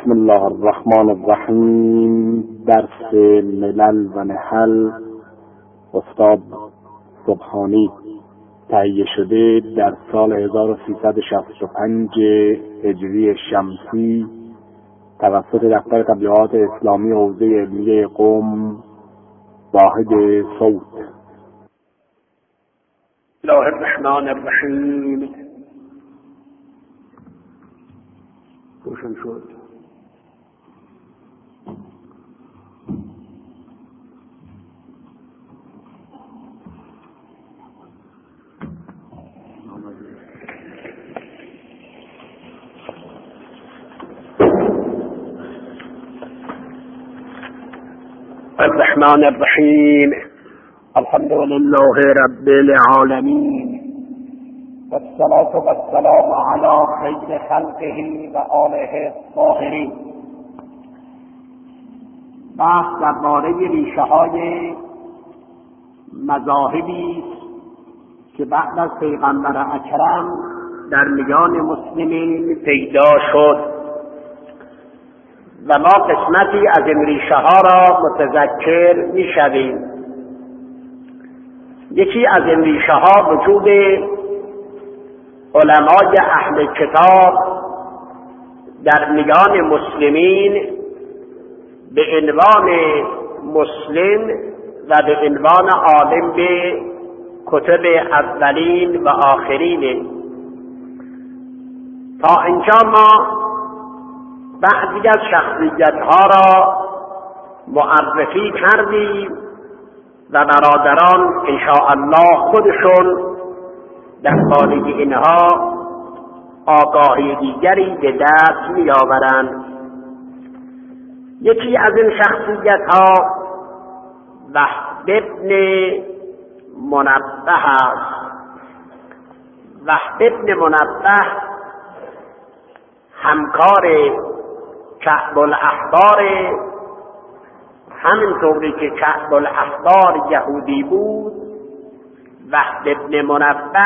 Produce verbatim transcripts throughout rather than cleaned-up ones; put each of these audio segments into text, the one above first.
بسم الله الرحمن الرحیم. درس ملل و نحل استاد سبحانی تهیه شده در سال هزار و سیصد و شصت و پنج هجری شمسی توسط دفتر تبلیغات اسلامی حوزه علمیه قم واحد صوت. بسم الله الرحمن الرحیم. روشن شد. الرحمن الرحیم. الحمد لله رب العالمین والصلاة والسلام على خیر خلقه و آله الطاهرین. بحث درباره ریشه های مذاهبی که بعد از پیغمبر اکرم در میان مسلمین پیدا شد و ما قسمتی از این ریشه ها را متذکر می شویم. یکی از این ریشه ها وجود علمای اهل کتاب در میان مسلمین به عنوان مسلم و به عنوان عالم به کتب اولین و آخرین. تا اینجا ما بعضی از شخصیت ها را معرفی کردیم و برادران انشاءالله خودشون درباره اینها آگاهی دیگری به دست می آورند. یکی از این شخصیت ها وهب ابن منبه است. وهب ابن منبه همکار کعب الاحبار، همینطوری که کعب الاحبار یهودی بود، وهب ابن منبه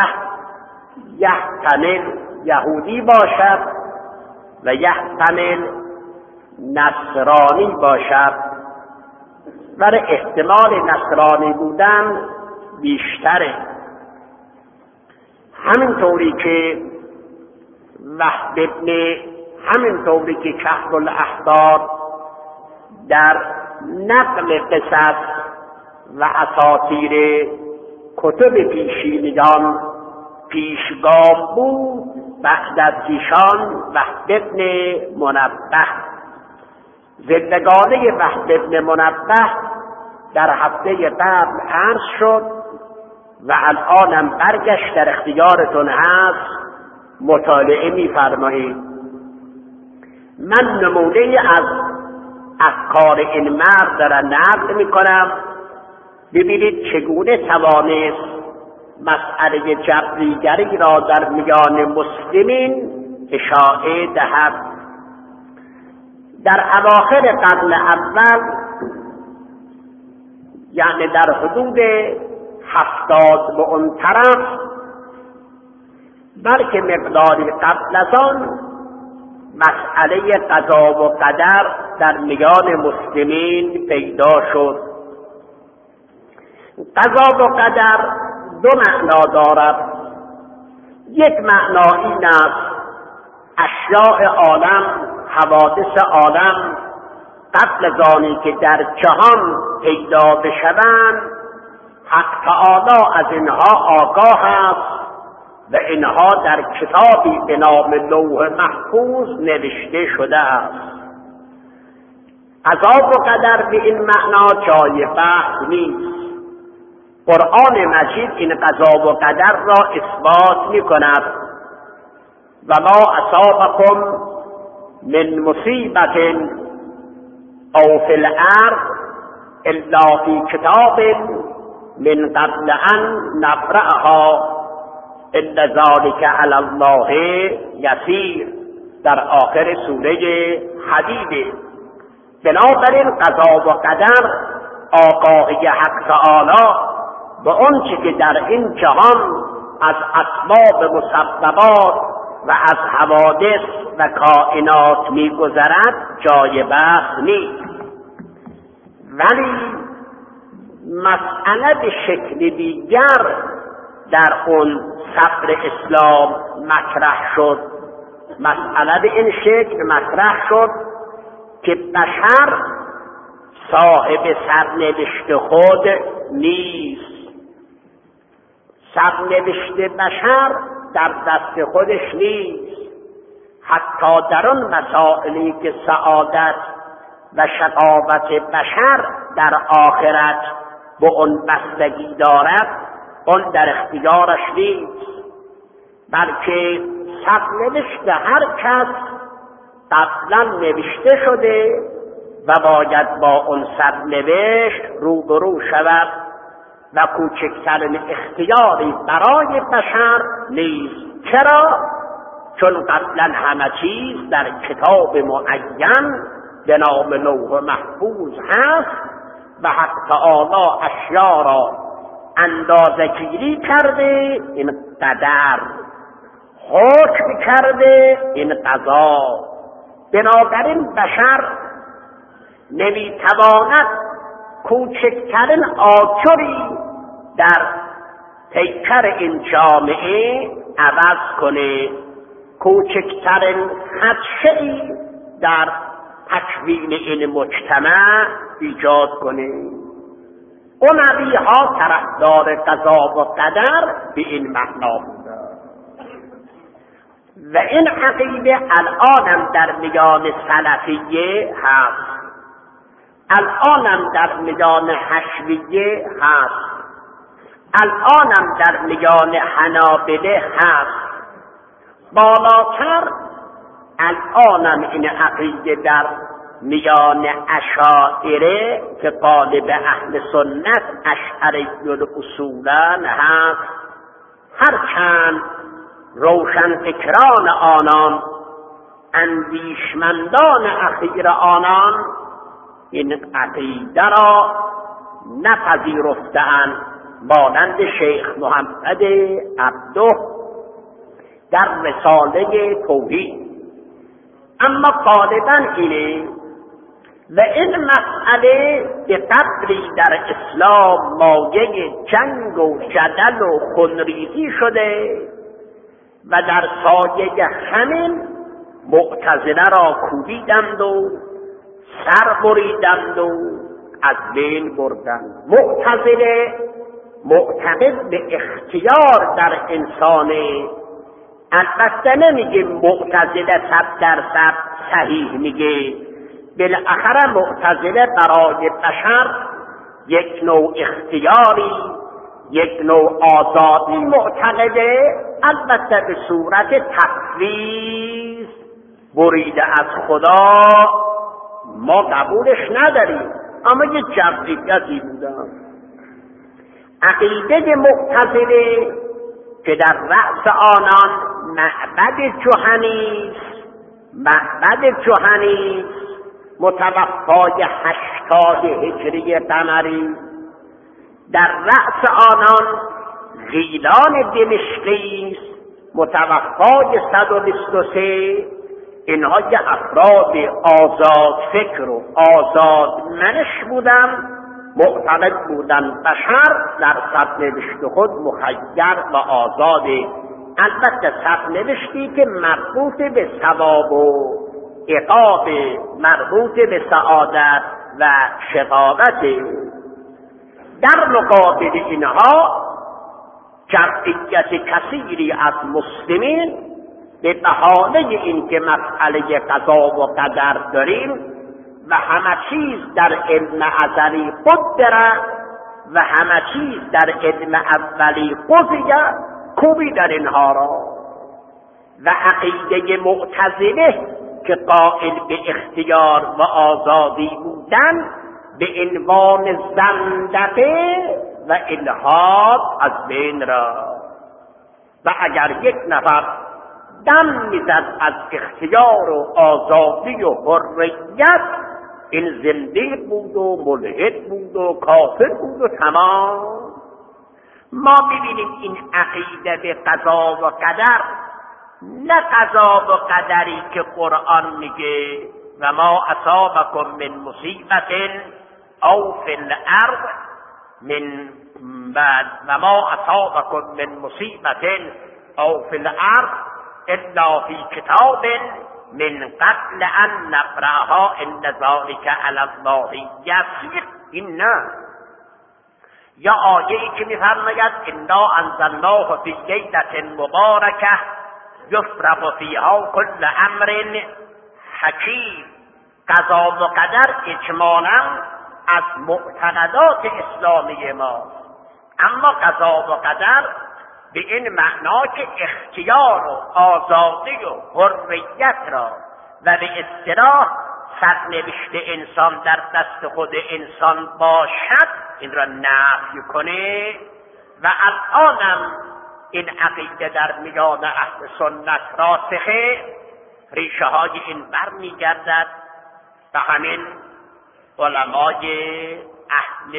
یحتمل یهودی باشد و یحتمل نصرانی باشد، ولی احتمال نصرانی بودن بیشتره. همینطوری که وهب ابن همینطوری که کعب الاحبار در نقل قصص و اساطیر کتب پیشینیان پیشگام بود، بعد از ایشان وهب ابن منبه. زندگانی وهب ابن منبه در هفته قبل عرض شد و الانم برگشت در اختیارتون هست، مطالعه می‌فرمایید. من نمونه از افکار این مرد دارم نقل میکنم. ببینید چگونه توانست مسئله جبریگری را در میان مسلمین اشاعه دهد. در اواخر قرن اول، یعنی در حدود هفتاد به اون طرف، بلکه مقداری قبل از آن، مسئله قضا و قدر در میان مسلمین پیدا شد. قضا و قدر دو معنا دارد. یک معنا این است اشیاء عالم، حوادث عالم قبل از آنی که در جهان پیدا بشوند، حق تعالی از اینها آگاه است و اینها در کتابی به نام لوح محفوظ نوشته شده است. قضا و قدر به این معنا جای بحث نیست. قرآن مجید این قضا و قدر را اثبات می کند. و ما اصابکم من مصیبت او فی الارض الا فی کتاب من قبل ان نبرأها ان ذلک علی الله یسیر، در آخر سوره حدید. بنابراین قضا و قدر آگاهی حق تعالی به آنچه که در این جهان از اسباب مسببات و از حوادث و کائنات میگذرد جای بحث نیست. ولی مسئله به شکل دیگر در اون صدر اسلام مطرح شد. مسئله به این شکل مطرح شد که بشر صاحب سرنوشت خود نیست. سرنوشت بشر در دست خودش نیست. حتی در آن مسائلی که سعادت و شقاوت بشر در آخرت به اون بستگی دارد، اون در اختیارش نیست، بلکه سرنوشت هر کس قبلا نوشته شده و باید با اون سرنوشت روبرو شود و کوچکترین اختیاری برای بشر نیست. چرا؟ چون قبلا همه چیز در کتاب معین به نام لوح محفوظ هست و حق تعالی اشیا را اندازه گیری کرده، این قدر حکم کرده، این قضا. بنابراین بشر نمیتواند کوچکترین آجری در پیکر این جامعه عوض کنه، کوچکترین خدشه‌ای در تکوین این مجتمع ایجاد کنه. علوی ها طرفدار قضا و قدر به این معنا بوده و این عقیده الانم در میان سلفیه هست، الانم در میان حشویه هست، الانم در میان حنابله هست. بالاتر الانم این عقیده در میان اشاعره که قالب اهل سنت اشعری الاصولن هست. هرچند روشن فکران آنان، اندیشمندان اخیر آنان این عقیده را نپذیرفتند، مانند شیخ محمد عبده در رساله توحید. اما غالبا اینه و این مسئله به قدری در اسلام مایه جنگ و جدل و خونریزی شده و در سایه همین معتزله را کوبیدند و سر بریدند و از بین بردند. معتزله معتقد به اختیار در انسانه. البته نمیگه معتزله صد درصد صحیح میگه، بالاخره معتزله برای بشر یک نوع اختیاری، یک نوع آزادی معتقده، البته به صورت تفویض بریده از خدا ما قبولش نداریم، اما یه جزئیاتی بودن. عقیده معتزله که در رأس آنان معبد جهنی است، معبد جهنی متوفای هشتاد هجری قمری، در رأس آنان غیلان دمشقی است متوفای صد و بیست و سه. اینها که افراد آزاد فکر و آزاد منش بودن، معتقد بودن بشر در سرنوشت خود مخیر و آزاده. البته سرنوشتی که مربوط به ثواب و عقاب، مربوط به سعادت و شقاوت. در مقابل اینها جمعیت کثیری از مسلمین به بهانه اینکه مسئله قضا و قدر داریم و همه چیز در علم ازلی قدره و همه چیز در علم اولی قضیه، کوبیدن اینها را. و عقیده معتزله که قائل به اختیار و آزادی بودن به عنوان زندقه و الحاد از بین را. و اگر یک نفر دم میزد از اختیار و آزادی و حریت، این زنده بود و ملحد بود و کافر بود و تمام. ما ببینیم این عقیده به قضا و قدر نه قضا و قدری که قرآن میگه و ما اصابکم من مصیبت او فی الارض من بعد و ما اصابکم من مصیبت او فی الارض الا فی کتاب من قبل ان نقرأها ان ذلک علی الله یسیر. این نه. یا آیه‌ای که می‌فرماید انا انزلناه فی لیلة مبارکه یفرق فیها کل امر حکیم. قضا و قدر اجمالاً از معتقدات اسلامی ما، اما قضا و قدر به این معنا که اختیار و آزادی و حریت را و به اصطلاح سرنوشت انسان در دست خود انسان باشد این را نفی کنه. و الانم این عقیده در میان اهل سنت راسخه. ریشه های این بر میگردد و همین علمای اهل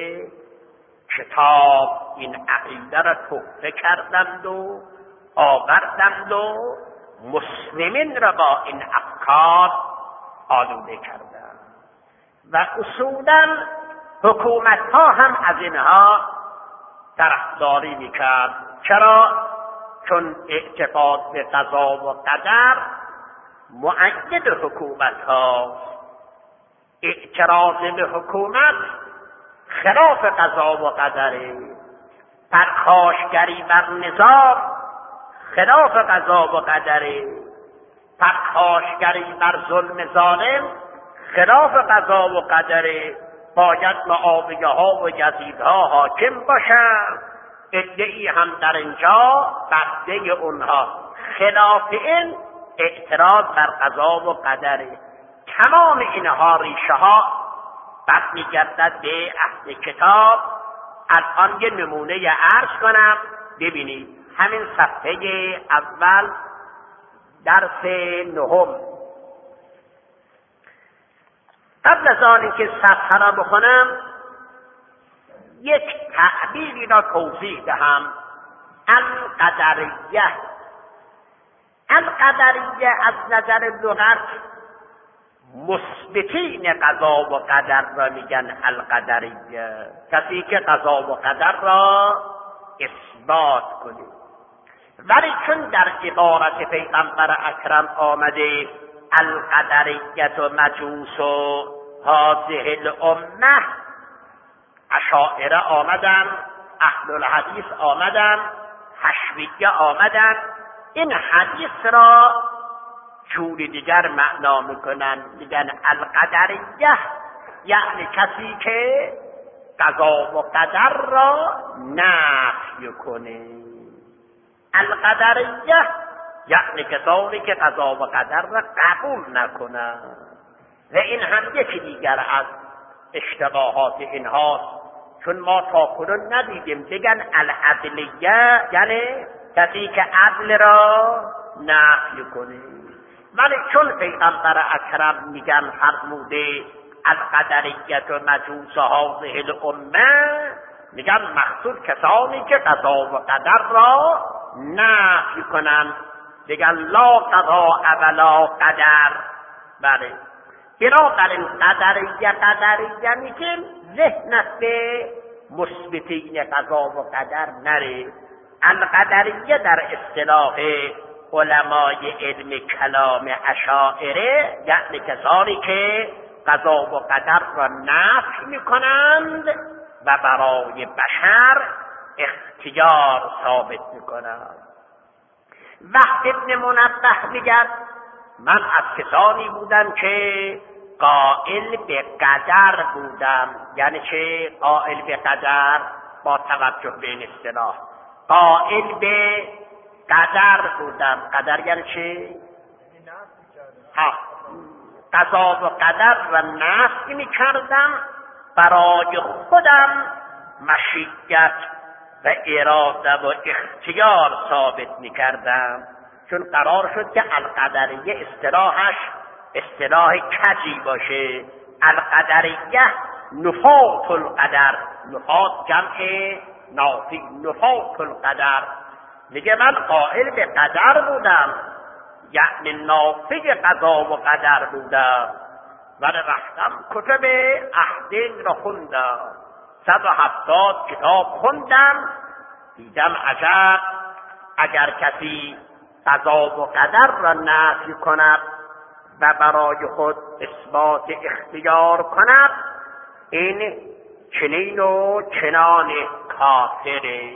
کتاب این عقیده را تحفه کردند و آوردند و مسلمین را با این افکار آلوده کردند و اصولا حکومت ها هم از اینها طرفداری میکرد. چرا؟ چون اعتقاد به قضا و قدر مؤید حکومت ها. اعتراض به حکومت خلاف قضا و قدره. پرخاشگری بر نظام خلاف قضا و قدره. پرخاشگری بر ظلم ظالم خلاف قضا و قدره. باید معاویه ها و یزیدها حاکم باشند. ادعی هم در اینجا بسته اونها خلاف این اعتراض بر قضا و قدره. تمام اینها ریشه ها بر میگردد به اهل کتاب. الان یه نمونه عرض کنم ببینید. همین صفحه اول درس نهم. قبل از آن که صفحه را بخونم یک تعبیری را توضیح دهم. القدریه. القدریه از نظر لغت مثبتین قضا و قدر را میگن القدریه. کسی که قضا و قدر را اثبات کنه. ولی چون در عبارت پیغمبر اکرم آمده القدریه و مجوس و هذه الامه، اشاعره آمدن، اهل الحدیث آمدن، حشویه آمدن، این حدیث را جوری دیگر معنا میکنن، میگن القدریه یعنی کسی که قضا و قدر را نفی کنه. القدریه یعنی کسانی که قضا و قدر را قبول نکنن. و این هم یکی دیگر از اشتباهات اینهاست، چون ما تاکنون ندیدیم بگن العدلیه یعنی کسی که عدل را نفی کنه. ولی چون پیغمبر اکرم میگن فرموده القدریه و مجوس هذه الامه، میگن مقصود کسانی که قضا و قدر را نفی کنن. میگن لا قضا ولا قدر. بله، بنابراین قدریه قدریه میگن ذهنت به مثبتین قضا و قدر نره. القدریه در اصطلاح علمای علم کلام اشاعره یعنی کسانی که قضا و قدر را نفی میکنند و برای بشر اختیار ثابت میکنند. وقت ابن منبه میگه من از کسانی بودم که قائل به قدر بودم. یعنی چه قائل به قدر؟ با توجه به این اصطلاح قائل به قدر بودم. قدر یعنی چه؟ ها، قضا و قدر را نفی میکردم، برای خودم مشیت و اراده و اختیار ثابت میکردم. چون قرار شد که القدریه اصطلاحش اصطلاح کجی باشه. القدریه نفاة القدر، نفاة جمع نافی، نفاة القدر میگه من قائل به قدر بودم، یعنی نافی قضا و قدر بودم، ولی رفتم کتب احدین را خوندم، صد و هفتاد کتاب خوندم، دیدم عجب اگر کسی قضا و قدر را نفی کند و برای خود اثبات اختیار کند، این چنین و چنان کافره.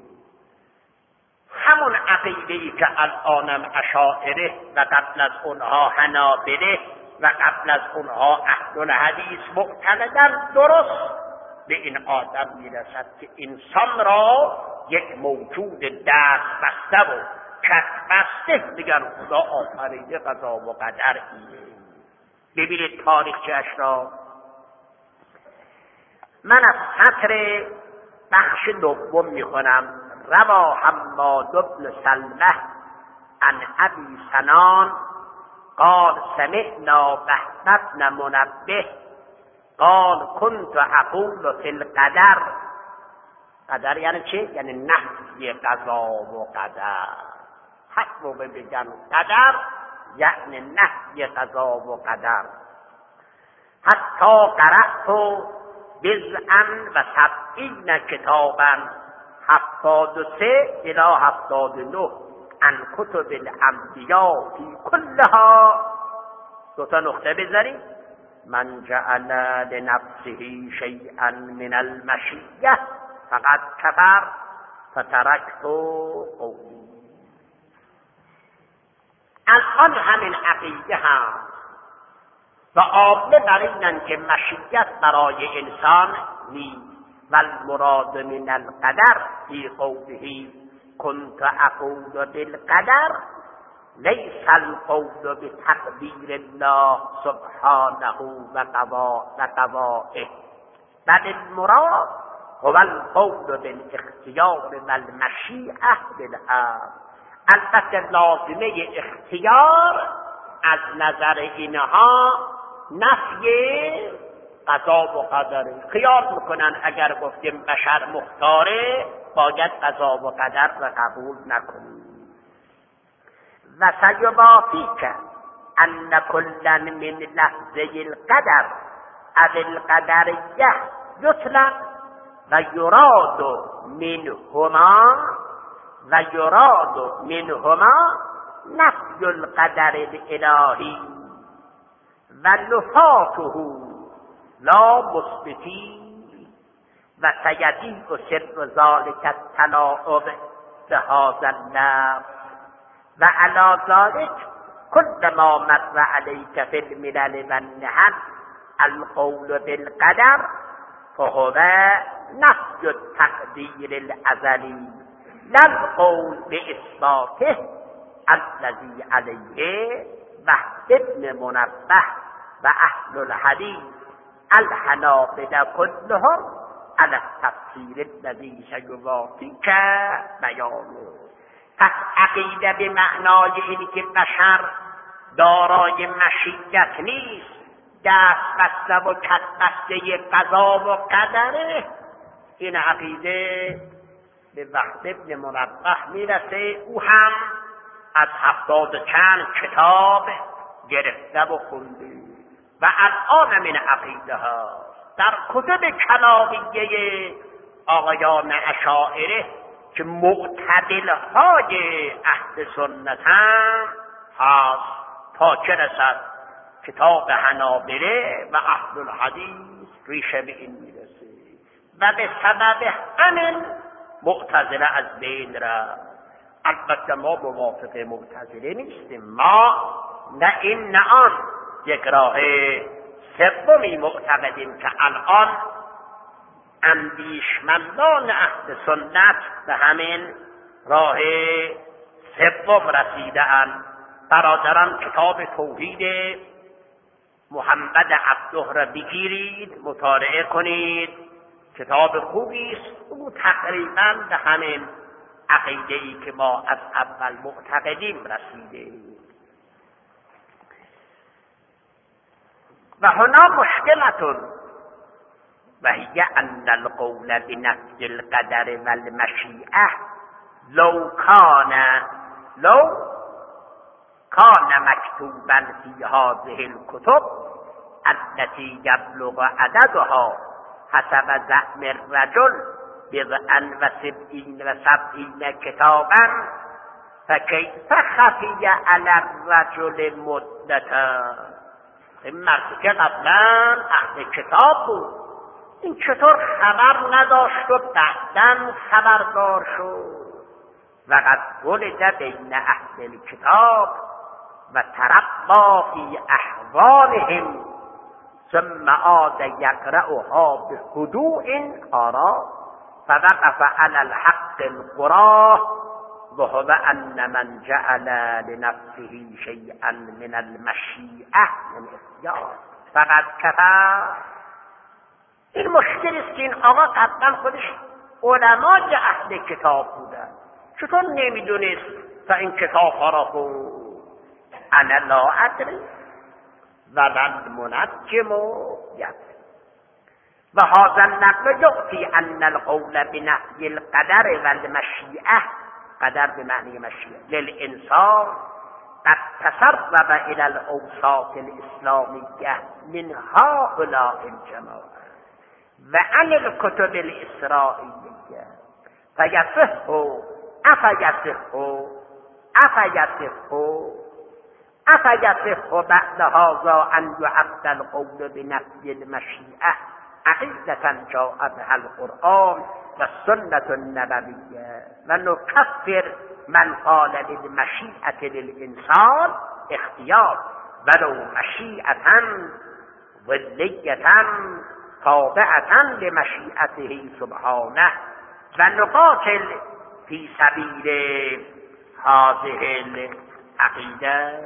همون عقیده‌ای که الانم اشاعره و قبل از اونها حنابله و قبل از اونها اهل حدیث معتقدند، درست به این آدم میرسد که انسان را یک موجود دست بسته و کف بسته میگن خدا آفریده قضا و قدر اینه. ببینید تاریخچه‌اش را. من از سطر بخش دوم میخونم. روا حماد بن سلمة عن ابی سنان قال سمعنا بهز بن منبه قال كنت اقول في القدر. قدر یعنی چه؟ یعنی نفی قضا و قدر. حق رو بگن قدر یعنی نفی قضا و قدر. حتی قرأت بضعا و سبعین کتابا هفتاد و سه الی هفتاد و نه عن کتب الانبیاء فی کلها. دو تا نقطه بذاریم. من جعل لنفسه شیئا من المشیه فقد کفر فترکت قولی. الان همین عقیده هم و عامه بر اینن که مشیت برای انسان نیست. والمراد من القدر فی قوله كنت اقول بالقدر لیس القول بتقدیر الله سبحانه و قضائه، بل المراد هو القول بالاختیار و المشیئه بالامر. البته لازمه اختیار از نظر اینها نفی قضا و قدره. خیال میکنن اگر گفتیم بشر مختاره باید قضا و قدر را قبول نکنیم. و سیبافیک ان کلا من لفظه القدر او القدریه یطلق و یراد منهما و یراد منهما نفی القدر الالهی و نفاته لا مثبتی و سیدی و سر ذالک التلاعب بهذا اللفظ و علی ذلك كل ما مر عليك في الملل والنهل القول بالقدر فهو نفي التقدير الازلی لا القول باثباته الذي عليه وحد بن منبه و اهل الحديث الحنابلة كلهم على التفسير الذي سيوافيك بیانه. پس عقیده به معنای اینی که بشر دارای مشیت نیست، دست بسته و کف بسته قضا و قدره، این عقیده به وحد ابن منبه میرسه. او هم از هفتاد چند کتاب گرفته و خونده و الان من عقیده ها در کتب کلامیه آقایان اشاعره که معتدل های اهل سنت هم هست تا چه رسد کتاب حنابله و اهل الحدیث ریشه به این میرسه و به سبب همین معتزله از بین رفت. البته ما موافق معتزله نیستیم، ما نه این نه آن، یک راه سومی معتقدیم که الان اندیشمندان اهل سنت به همین راه سوم رسیده اند. برادران کتاب توحید محمد عبده را بگیرید، مطالعه کنید، کتاب خوبی است. او تقریبا به همین عقیده‌ای که ما از اول معتقدیم رسیده. و هنا مشکلتون و هی ان القول بنفی القدر و المشیئه لو کان لو کان مکتوبا فی هذه الکتب التي یبلغ عددها حسب زعم الرجل بضعا و سبعین و سبعین کتابا فکیف خفی علی الرجل مدتا. این مردی که قبلا اهل کتاب بود، این چطور خبر نداشت و بعداً خبردار شد؟ و قد ولد بین اهل الکتاب و تربا فی احوالهم ثم عاد یقرأها بهدوء آرا فوقف علی الحق القراه وهو ان من جعل لنفسه شیئا من المشیئه من اختیار فقد کفر. این مشکلی است که این آقا قبلا خودش علمای اهل کتاب بودن، چطور نمیدونست تا این کتاب ها را خود؟ انا لا ادری و من منجم یدری و هذا النقل یعطی ان القول بنفی القدر و المشیئه، قدر به معنی مشیئه، للانسان قد تسرب الى الاوصاف الاسلامیه من هؤلاء الجماعه و عن الكتب الاسرائیلیه فیصح افیصح افیصح افیصح بعد هذا ان يعبد القول بنفی المشیئه عقیدة جاء بها القرآن و السنة النبویه و نکفر من قال للمشیئة للانسان اختیار ولو مشیئة ظلیة تابعة لمشیئته سبحانه و نقاتل فی سبیل هذه العقیده.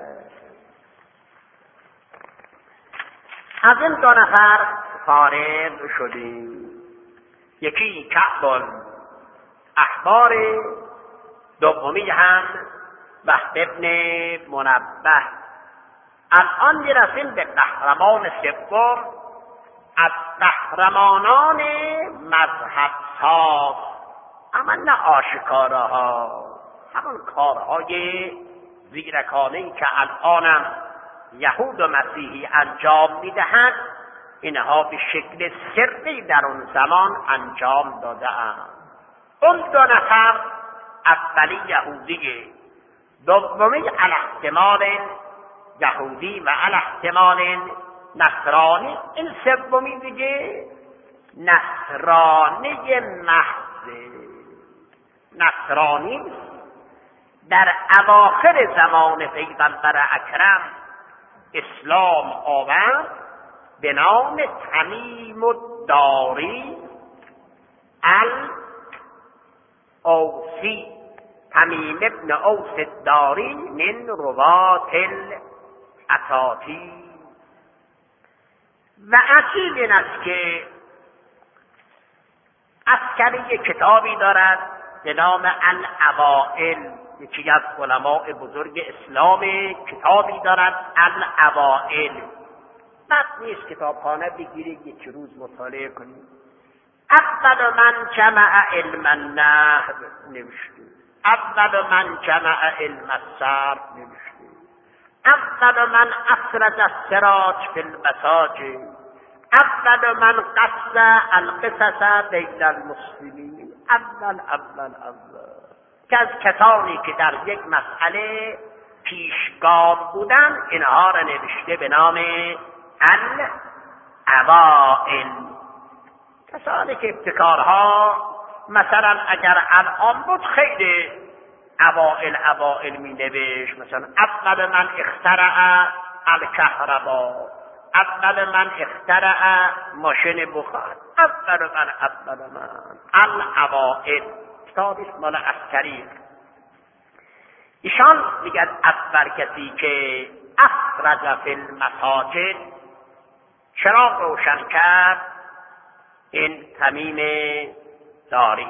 از این دو نفر فارغ شدیم، یکی کعب احبار، دومی هم وهب ابن منبه. الان میرسیم به قهرمان سوم از قهرمانان مذهب ها، اما نه آشکاراها، همون کارهای زیرکانه‌ای که الانم یهود و مسیحی انجام میدهند، اینها به شکل سری در اون زمان انجام داده‌اند. اون دو نفر، اولی یهودی، دومی علی احتمال یهودی و علی احتمال نصرانی، این سومی دیگه نصرانی محض، نصرانی در اواخر زمان پیغمبر اکرم اسلام آورد به نام تمیم الداری الاوسی، تمیم ابن اوس الداری من روات الاساطیر. و عجیب این است که عسکری کتابی دارد به نام الاوائل، یکی از علماء بزرگ اسلام کتابی دارد الاوائل. بد نیست کتابخانه بگیرید یک روز مطالعه کنید. اول من جمع علم النحو نوشته، اول من جمع علم الصرف نوشته، اول من افرد السراج فی المساجد، اول من قصد القصص بین المسلمین. اول اول اول که از کسانی که در یک مسئله پیشگام بودن اینها را نوشته به نام الاوائل. کسانی که ابتکارها مثلا اگر الان بود خیلی اوائل اوائل می نوشت، مثلا اول من اخترع الکهربا، اول من اخترع ماشین بخار، اول من اول من الاوائل. کتابی مال عسکری. ایشان میگن اول کسی که افرج فی المساجد، چراغ روشن کرد، این تمیم داری.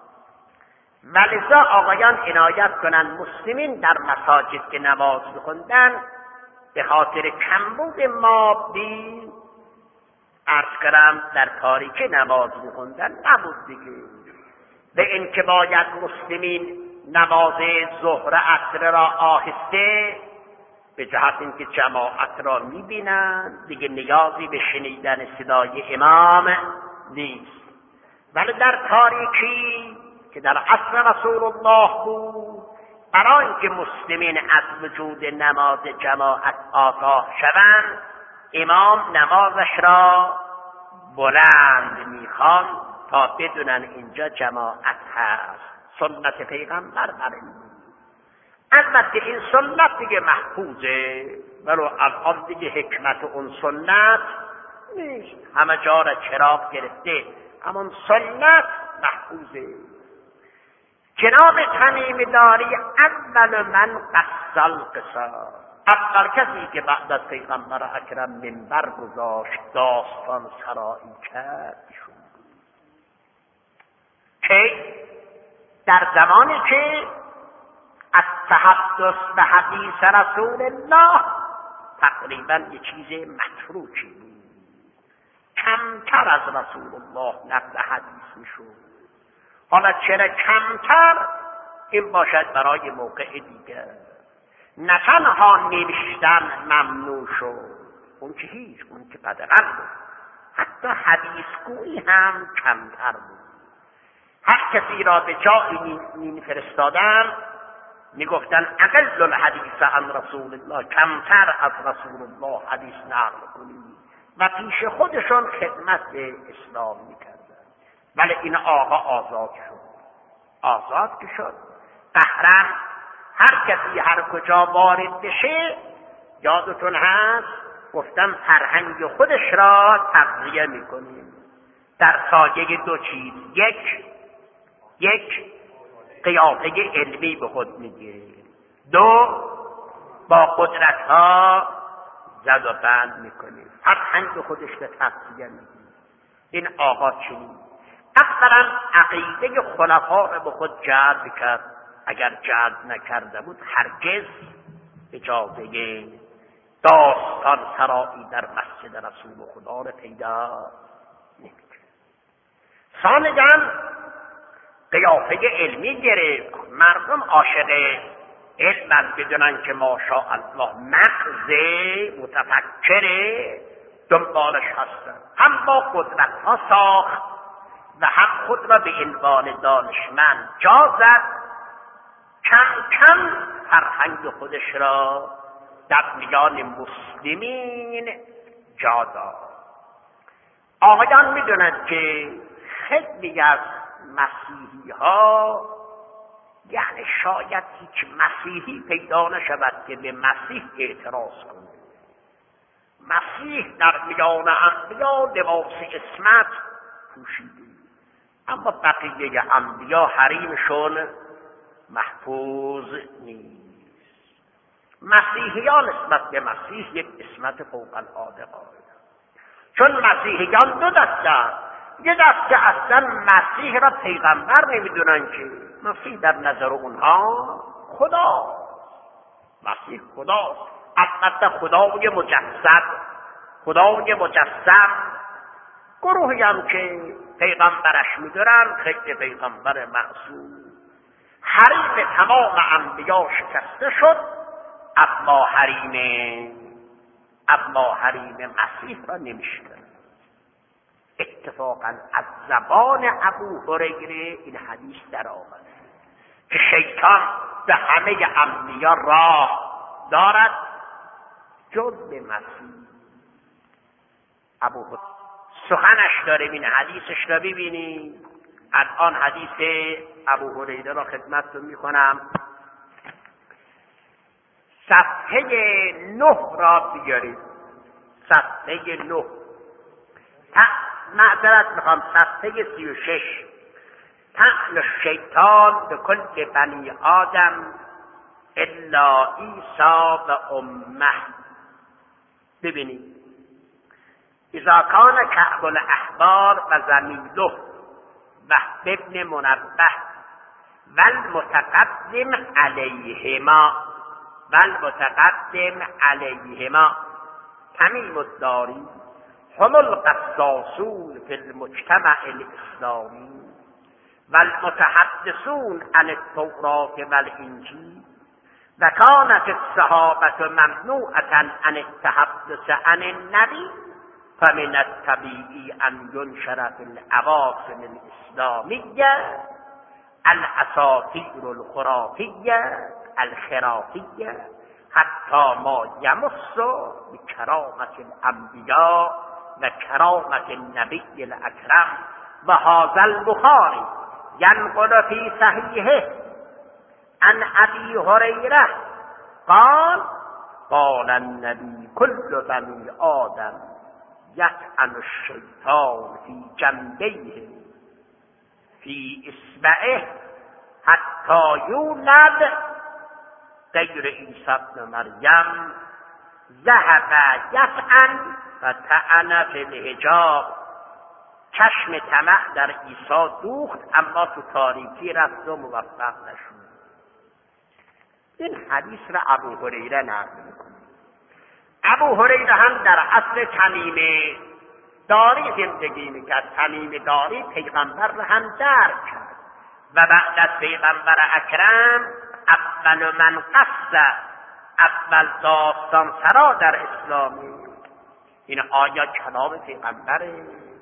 ولذا آقایان عنایت کنند مسلمین در مساجد که نماز می‌خوندن به خاطر کمبود مادی، عرض کردم در تاریکی نماز می‌خوندن نبود دیگه، به این که باید مسلمین نماز ظهر عصر را آهسته به جهت اینکه جماعت را میبینند، دیگه نیازی به شنیدن صدای امام نیست. ولی در تاریکی که در عصر رسول الله بود، برای اینکه مسلمین از وجود نماز جماعت آگاه شوند، امام نمازش را بلند میخواند تا بدونن اینجا جماعت هست. سنت پیغمبر برین. البته این سنت دیگه محفوظه، ولو الان دیگه حکمت اون سنت نیست، همه جا را چراغ گرفته، اما سنت محفوظه. جناب تمیم داری اول من قصال قصار، اول کسی که بعد از پیغمبر اکرم منبر گذاشت داستان سرایی کرد ایشون. که در زمانی که از تحدث به حدیث رسول الله تقریبا یه چیز متروکی بود، کمتر از رسول الله نقل حدیث میشد. حالا چرا کمتر؟ این باشد برای موقع دیگر. نه تنها نوشتن ممنوع شد، اون که هیچ، اون که قدغن بود، حتی حدیثگویی هم کمتر بود. هر کسی را به جایی میفرستادن میگفتن اقل الحدیث عن رسول الله، کمتر از رسول الله حدیث نقل کنید، و پیش خودشون خدمت به اسلام میکردن. ولی این آقا آزاد شد. آزاد که شد قهرن هر کسی هر کجا وارد بشه، یادتون هست گفتم فرهنگ خودش را تغذیه میکنیم در سایه دو چیز. یک یک قیافه علمی به خود میگیره، دو با قدرت ها زد و بند میکنیم، فرهنگ خودش را تغذیه میکنیم. این آقا چنین اولا عقیده خلفا را به خود جلب کرد. اگر جلب نکرده بود هرگز اجازه داستان سرایی در مسجد رسول خدا را پیدا نمی‌کرد. ثانیاً قیافه علمی گرفت. مردم عاشق علم بدونن که ماشاءالله مغز متفکره دنبالش هستن، هم با قدرت ها ساخت و هم خود را به عنوان دانشمند جا زد. کم کم فرهنگ خودش را در میان مسلمین جا داد. آقایان میدونند که خیلی از مسیحی ها، یعنی شاید هیچ مسیحی پیدا نشود که به مسیح اعتراض کنه. مسیح در میان انبیا لباس عصمت پوشیده، اما بقیه انبیا حریمشون محفوظ نیست. مسیحیان نسبت به مسیح یک عصمت فوق العاده قائلند، چون مسیحیان دو دسته، یه دسته اصلا مسیح را پیغمبر نمیدونن که مسیح در نظر اونها خدا، مسیح خداست. البته خدای مجسد، خدای مجسم. گروهی هم که پیغمبرش میدونن خیلی پیغمبر معصوم. حریم تمام انبیا شکسته شد، اما حریم اما حریم مسیح را نمیشکن. اتفاقا از زبان ابو هریره این حدیث در آمد که شیطان به همه انبیا راه دارد جز به مسیح. ابو هریره سخنش داریم، این حدیثش را ببینیم. الان حدیث ابو هریره را خدمتتون میکنم. صفحه نه را بیارید، صفحه نه. معذرت میخوام، صفحه سی و شش. طعن الشیطان به کل بنی آدم الا عیسی و امه. ببینید، اذا کان کعب الاحبار و زمیله وهب ابن منبه والمتقدم علیهما والمتقدم علیهما تمیم الداری هم القصاصون فی المجتمع الاسلامی والمتحدثون عن التوراة والانجیل و كانت الصحابة ممنوعة عن التحدث عن النبي فمن الطبيعي أن ينشر في العواصم الإسلامية الأساطير الخرافية الخرافية حتى ما يمس بكرامة الأنبياء وكرامة النبي الأكرم. وهذا البخاري ينقل في صحيحه عن أبي هريرة قال قال النبي كل بني آدم يطعن الشيطان في جنبيه في اصبعه حتى یولد غیر عیسی ابن مریم ذهب یطعن و طعن فی الحجاب. چشم طمع در عیسی دوخت اما تو تاریکی رفت و موفق نشد. این حدیث را ابو هریره نقل میکنه. ابو هریره هم در عصر تمیم داری زندگی میکرد. تمیم داری پیغمبر را هم درک کرد و بعد از پیغمبر اکرم اول من قصد اول داستان سرا در اسلامی. این آیا کلام پیغمبره؟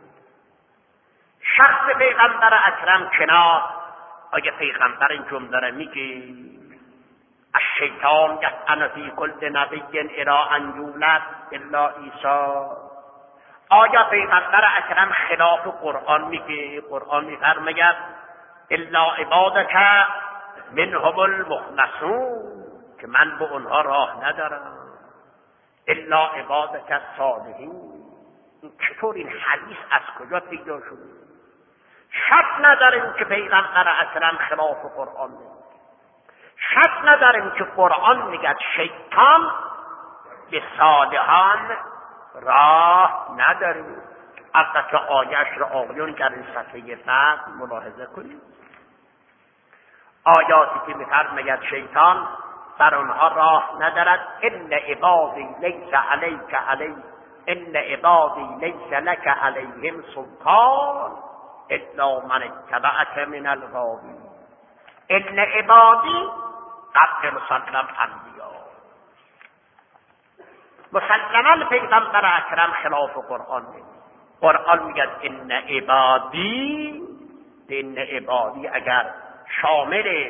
شخص پیغمبر اکرم کنار، آیا پیغمبر این جمله را میگه الشیطان یطعن فی کل نبی الی ان یولد الا عیسی؟ آیا پیغمبر اکرم خلاف قرآن میگه؟ قرآن میفرماید الا عبادک منهم المخلصون که من به اونها راه ندارم، الا عبادک الصالحین. چطور این حدیث از کجا پیدا شده؟ شک نداریم که پیغمبر اکرم خلاف قرآن میگه. شک نداریم که قرآن میگه شیطان به صالحان راه نداریم. البته آیش را آقایون در این صفحه بعد ملاحظه کنید. آیاتی که میفرماید شیطان بر آنها راه ندارد. ان عبادی لیس علیک علی ان عبادی لیس لک علیهم سلطان الا من اتبعک من الغاوین. ان عبادی قبل مسلم انبیا. مسلما پیغمبر اکرم خلاف قرآن میگه. قرآن میگه ان عبادی، ان عبادی اگر شامل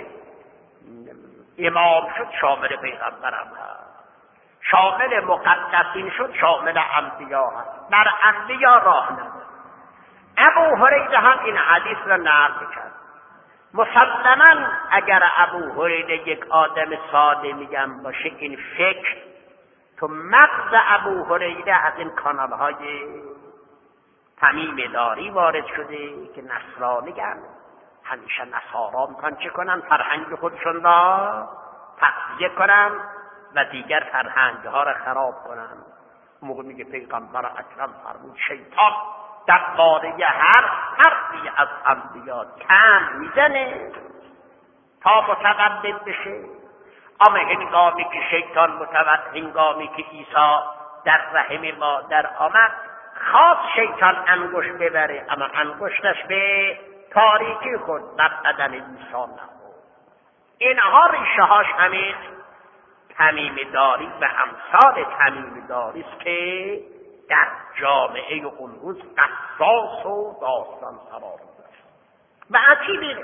امام شد شامل پیغمبرم هست، شامل مقدسین شد شامل انبیا هست. بر انبیا راه نداره. ابو هریره هم این حدیث را نقل کرد. مسلما اگر ابو هریره یک آدم ساده میگم باشه، این فکر تو مغز ابو هریره از این کانال های تمیم داری وارد شده که نصرانی‌اند. همیشه نصارا میخوان چه کنن؟ فرهنگ خودشون را تقویه کنن و دیگر فرهنگ ها را خراب کنن. موقع میگه پیغمبر اکرم فرمود شیطان درباره هر حرفی از انبیا کم میزنه تا متولد بشه. اما هنگامی که شیطان متولد، هنگامی که عیسی در رحم مادر آمد، خواست شیطان انگشت ببره اما انگشتش به تاریکی خود در بدن عیسی نخورد. اینها ریشه هاش همین تمیم داری و امثال تمیم داری است که در جامعه اون روز قصاص و داستان سرا بود. و عجیب اینه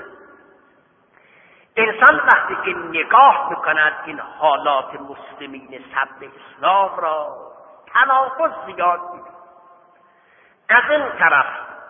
انسان وقتی که نگاه میکند این حالات مسلمین صدر اسلام را تناقض زیاد می‌بیند. از این طرف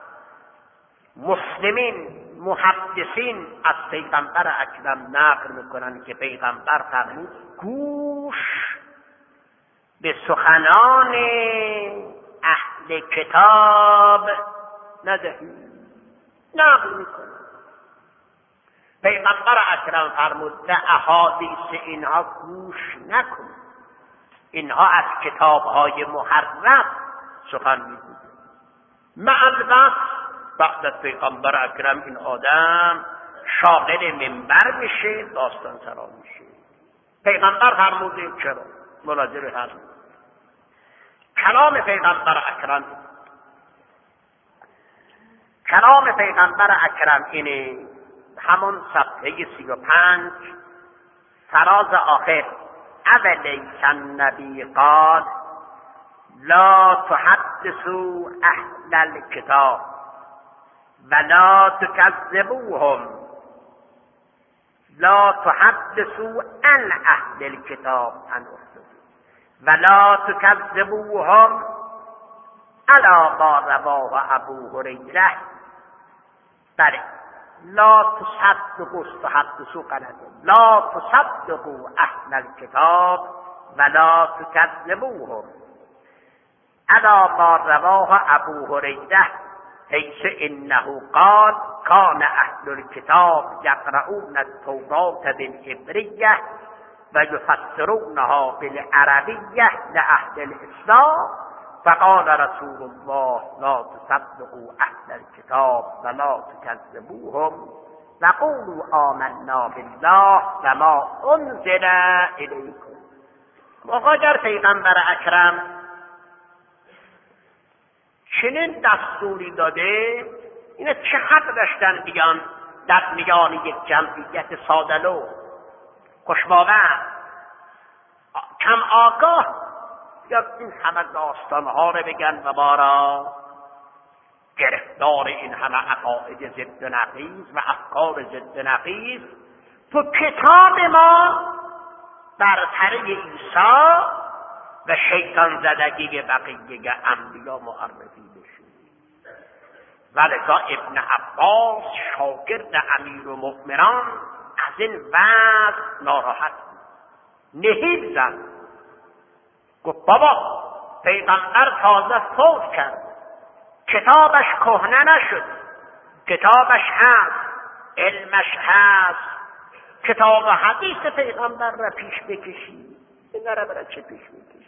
مسلمین محدثین از پیغمبر اکرم نقل میکنند که پیغمبر فرمود گوش به سخنان اهل کتاب ندهید. نقل میکنند پیغمبر اکرم فرمود به احادیث اینها گوش نکن، اینها از کتابهای محرف سخن میگوید. مع الوقت بعد از پیغمبر اکرم این آدم شاغل منبر میشه، داستان سرا میشه. پیغمبر فرموده چرا؟ ملاحظه هست کلام پیغمبر اکرم کلام پیغمبر اکرم اینه همون صفحه سی و پنج فراز آخر اولیس النبی قال لا تحدثوا اهل الكتاب ولا تكذبوهم لا تحدثوا عن اهل الكتاب عن ولا تكذبوهم على ما رواه ابو هريره بله لا تصدقوا تحدثوا قناته لا تصدقوا اهل الكتاب ولا تكذبوهم على ما رواه ابو هريره حيث انه قال كان اهل الكتاب يقرؤون التوراة بالعبرية ويفسرونها بالعربية لأهل الإسلام فقال رسول الله لا تصدقوا أهل الكتاب ولا تكذبوهم وقولوا آمنا بالله وما أنزل إليكم. وقال پیغمبر اکرم چنین دستوری داده اینه چه حق داشتن بیان در میان یک جمعیت سادلو خوشباور کم آگاه یا این همه داستانها رو بگن و ما را گرفتار این همه عقاید ضد نقیض و افکار ضد نقیض تو کتاب ما برتره عیسی و شیطان زدگی بقیه انبیا معرفی بشه. ولذا ابن عباس شاگرد امیرالمؤمنان از این وضع ناراحت بود، نهیب زد، گفت بابا پیغمبر تازه فوت کرد، کتابش کهنه نشد، کتابش هست، علمش هست، کتاب حدیث پیغمبر را پیش بکشی، این را برای چه پیش بکشی؟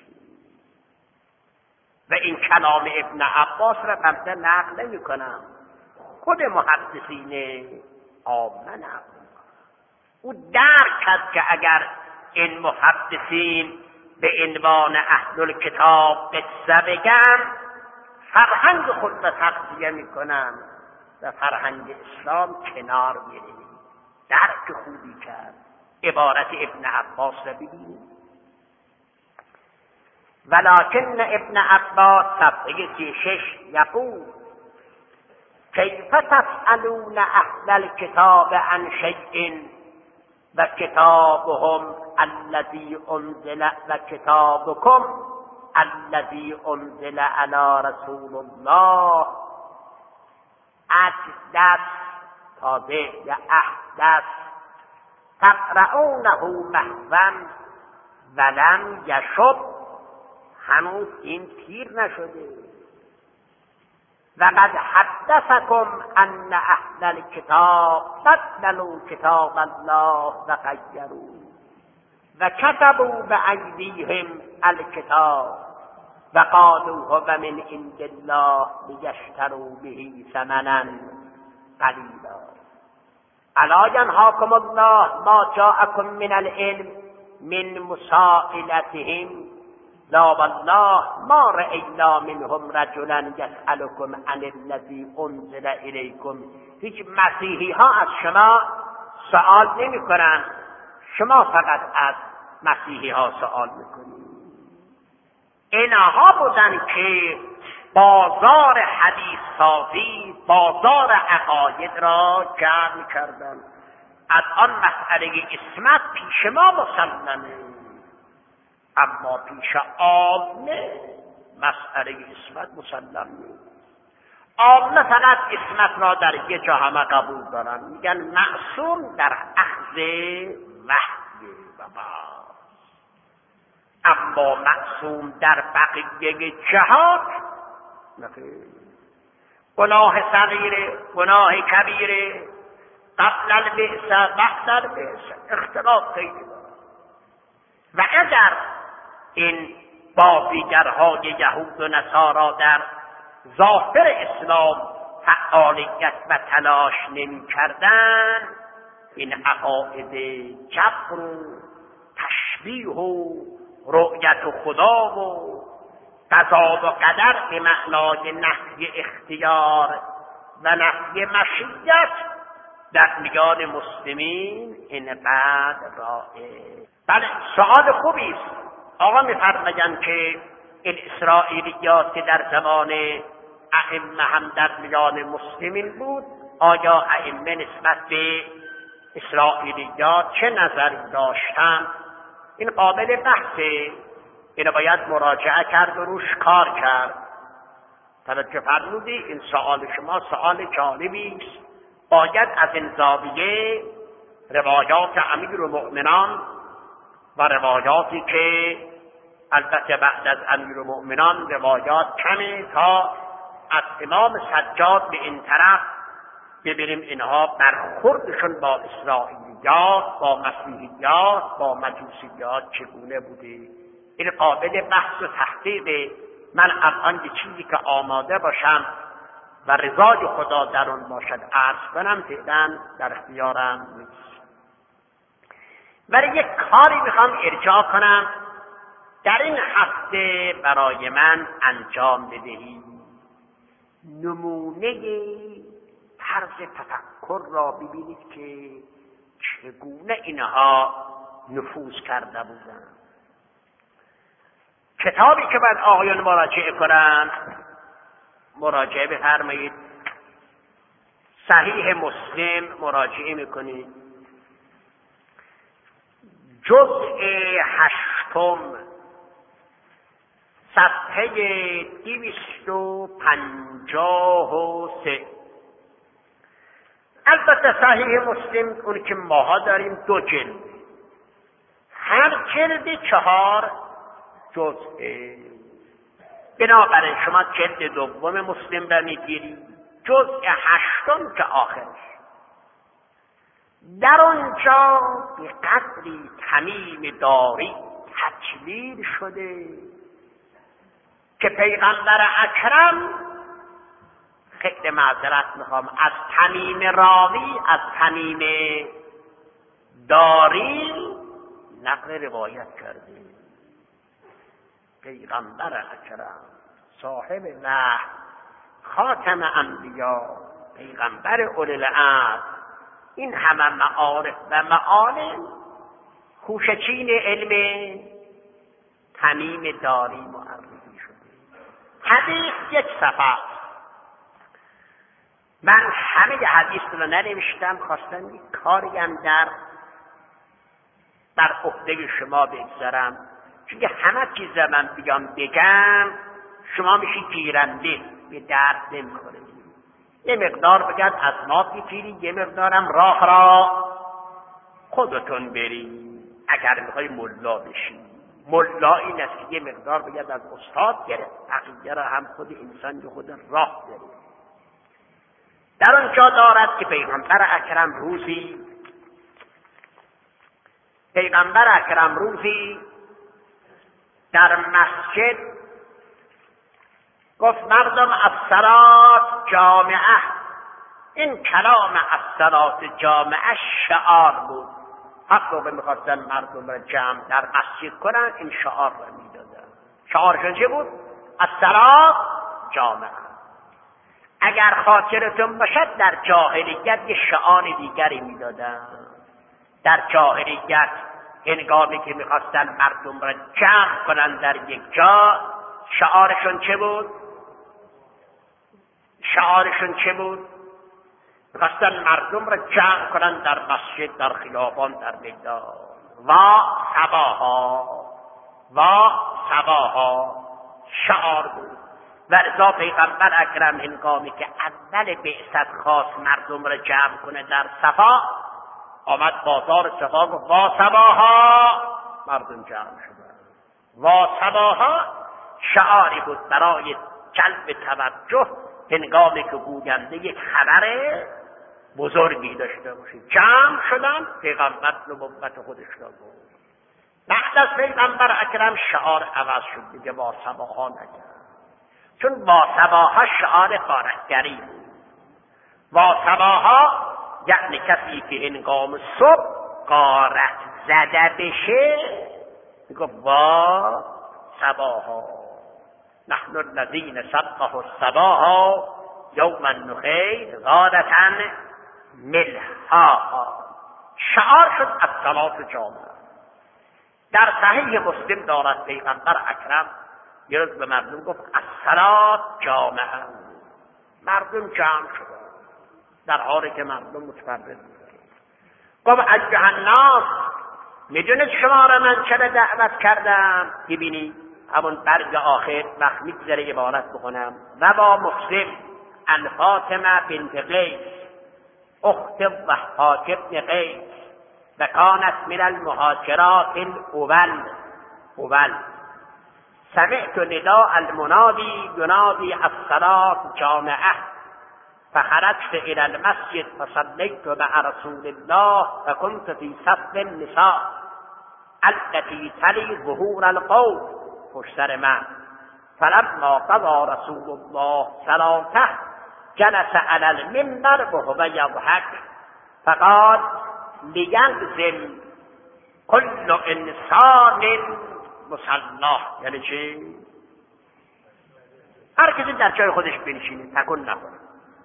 و این کلام ابن عباس را بنده نقل نمی کنم، خود محدثین عامه نقل او درک کرد که اگر این محدثین به عنوان اهل الکتاب قصه بگن فرهنگ خود را تغذیه میکنن و فرهنگ اسلام کنار میره. درک خوبی کرد. عبارت ابن عباس را ببینید. ولكن ابن عباس صفحه سی و شش یقول کیف تسألون اهل الكتاب عن شیء و کتابهم الذي انزل و کتابکم الذي انزل على رسول الله احدث تازه یا احدث تقرؤونه محوا ولم یشب هنوز این پیر نشده و قد حدثكم ان اهل الكتاب بدلوا كتاب الله و غیروا و كتبوا بأيديهم الكتاب و قالوا هو من عند الله ليشتروا به ثمنا قليلا الا ينهاكم الله ما جاءكم من العلم من مسائلتهم لا والله ما رأينا منهم رجلا يسألكم عن الذي انزل إليكم. هیچ مسیحی ها از شما سوال نمی کنن، شما فقط از مسیحی ها سوال میکنید. اینها بودن که بازار حدیث سازی، بازار عقاید را جمع کردن. از آن مسئله عصمت پیش ما مسلمه، اما پیش عامه مسئله عصمت مسلم نیست. عامه فقط عصمت را در یه جا همه قبول دارن، میگن معصوم در اخذ وحی و باز، اما معصوم در بقیه جهات نخیر. گناه صغیره، گناه کبیره، قبل البعثه بعد البعثه اختلاف خیلی دارد. و اگر این بازیگرهای یهود و نصارا در ظاهر اسلام فعالیت و تلاش نمی کردن، این عقاید جبر و تشبیه و رؤیت و خدا و قضا و قدر به معنای نفی اختیار و نفی مشیت در میان مسلمین اینقدر رائج. بله سوال خوبی است. آقا میفرمایند که این اسرائیلیات که در زمان ائمه هم در میان مسلمین بود، آیا ائمه نسبت به اسرائیلیات چه نظری داشتند؟ این قابل بحثه، اینو باید مراجعه کرد و روش کار کرد. توجه فرمودی این سوال شما سوال جالبی است. باید از این زاویه روایات امیرالمؤمنان و روایاتی که البته بعد از امیرالمؤمنان روایات کمه تا از امام سجاد به این طرف ببینیم اینها برخوردشون با اسرائیلیات، با مسیحیات، با مجوسیات چگونه بوده. این قابل بحث و تحقیق. من الان یه چیزی که آماده باشم و رضای خدا در اون باشد عرض کنم فعلا در اختیارم نیست. ولی یک کاری میخوام ارجاع کنم در این هفته برای من انجام بدهی. نمونه طرز تفکر را ببینید که چگونه اینها نفوذ کرده بودند. کتابی که باید آقایان مراجعه کنند، مراجعه بفرمایید. صحیح مسلم مراجعه میکنید، جزء هشتم، صفحه دویست و پنجاه و سه. البته صحیح مسلم اون که ماها داریم دو جلد، هر جلد چهار جزء. بنابراین شما جلد دوم مسلم را میگیری، جزء هشتم که آخرش، در آنجا به قدری تمیم داری تجلیل شده که پیغمبر اکرم، خیلی معذرت میخوام از تمیم راوی، از تمیم داری نقل روایت کرده. پیغمبر اکرم صاحب وحی، خاتم انبیا، پیغمبر اولوالعزم، این همه معارف و معالم، خوشچین علم تمیم داری معرفی شده. حدیث یک صفحه. من همه حدیث رو ننوشتم، خواستم یک کاری هم در بر عهده شما بگذارم، چون همه چیز من بیام بگم شما میشی گیرنده، به درد نمیخوره. یه مقدار بگم از ما بگیری، یه مقدارم راه را خودتون بری اگر میخوای ملا بشی. ملا این است که یه مقدار بگم از استاد گرفت، بقیه را هم خود انسان به خود راه بری. در آنجا دارد که پیغمبر اکرم روزی پیغمبر اکرم روزی در مسجد گفت مردم الصلات جامعه. این کلام الصلات جامعه شعار بود. حق رو میخواستن مردم را جمع در مسجد کنن، این شعار را میدادن. شعارشون چه بود؟ الصلات جامعه. اگر خاطرتون باشد در جاهلیت یه شعار دیگری میدادن. در جاهلیت هنگامی که میخواستن مردم را جمع کنن در یک جا، شعارشون چه بود؟ شعارشون چه بود؟ میخواستن مردم را جمع کنن در مسجد، در خیابان، در میدان. و صباها و صباها شعار بود. و رضا پیغمبر اکرم هنگامی که اول بعثت خواست مردم را جمع کنه در صفا، آمد بازار صفا گفت وا صباها، مردم جمع شدن. وا صباها شعاری بود برای جلب توجه هنگامی که گوینده یک خبر بزرگی داشته باشه. جمع شدن، پیغمبر نبوت خودش را گفت. بعد از پیغمبر اکرم شعار عوض شد، دیگه وا صباها نگرد، چون وا صباها شعار غارتگری بود. وا صباها یعنی کسی که هنگام صبح غارت زده بشه میگه وا صباها، نحن الذین صبح الصباح یوم النخیل غارتن ملها شعار شد الصلاة جامعه. در صحیح مسلم دارد پیغمبر اکرم یه روز به مردم گفت الصلاة جامعه. مردم جمع شدن در حالی که مردم متفرد بود. گفت ایها الناس، میدونید شما را من چرا دعوت کردم؟ ببینی همون برگ آخر وقت میگذره عبارت بکنم. و با مسلم ان فاطمه بنت قیس اخت ضحاک بن قیس و کانت من المهاجرات الاول اول سمعت نداء المنادی ینادی الصلاة جامعه فخرجت الى المسجد فصليت مع رسول الله فكنت في صف النساء التي تلي ظهور القوم پشتر من. فلما قضى رسول الله صلاته جلس على المنبر وهو يضحك فقال ليلزم كل انسان مصلاه. یعنی چی؟ هر کسی در جای خودش بنشینه، تکون نکنه.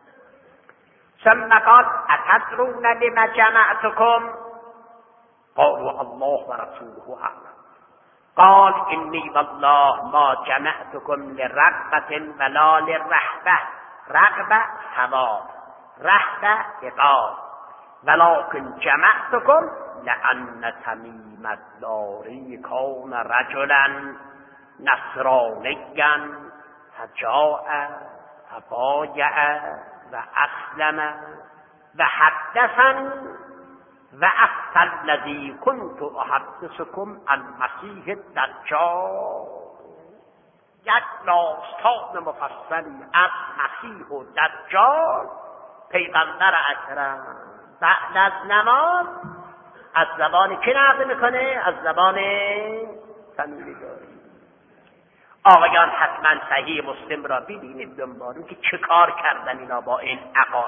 ثم قال اتدرون لما جمعتكم؟ قالوا الله ورسوله اعلم. قال اني والله ما جمعتكم لرغبة ولا للرهبة. رغبة ثواب، رهبة عقاب. ولكن جمعتكم لأن تميم الداري كان رجلا نصرانيا فجاء فبايع وأسلم وحدثا وأفتى الذي كنت أحدثكم المسيح الدجال. یک داستان مفصلی از مسیح و دجال پیغمبر اکرم بعد از نماز از زبان کی نقل میکنه؟ از زبان فامیلیداری. آقایان حتما صحیح مسلم را ببینید دنبالون که چه کار کردن اینا با این عقاید.